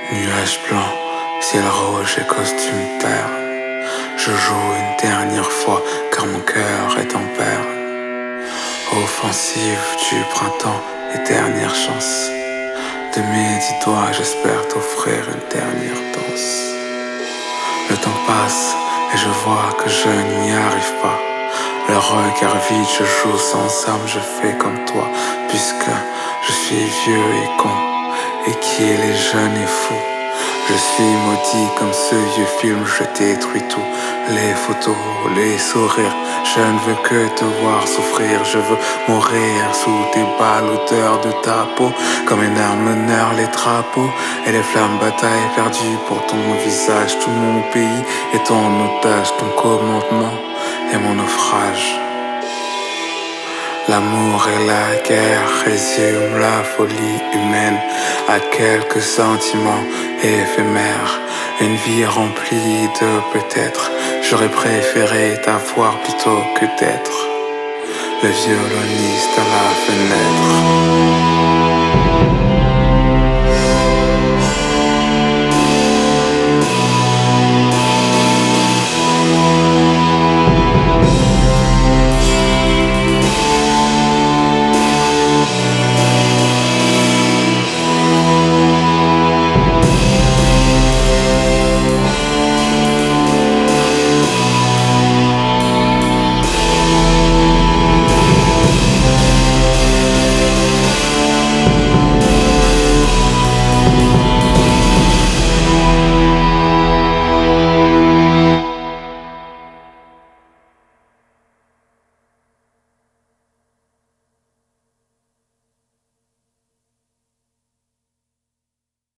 Nuages blancs, ciel rouge et costume terne. Je joue une dernière fois car mon cœur est en berne. Offensive du printemps et dernière chance. De mes 10 doigts, j'espère t'offrir une dernière danse. Le temps passe et je vois que je n'y arrive pas. Le regard vide, je joue sans âme, je fais comme toi. Puisque je suis vieux et con et qu'il est jeune et fou. Je suis maudit comme ce vieux film, je détruis tout. Les photos, les sourires, je ne veux que te voir souffrir. Je veux mourir sous tes balles, l'odeur de ta peau. Comme une arme, l'honneur, les drapeaux et les flammes bataille perdues pour ton visage. Tout mon pays est en otage, ton commandement est mon naufrage. L'amour et la guerre résument la folie humaine à quelques sentiments éphémères. Une vie remplie de peut-être. J'aurais préféré t'avoir plutôt que d'être le violoniste à la fenêtre.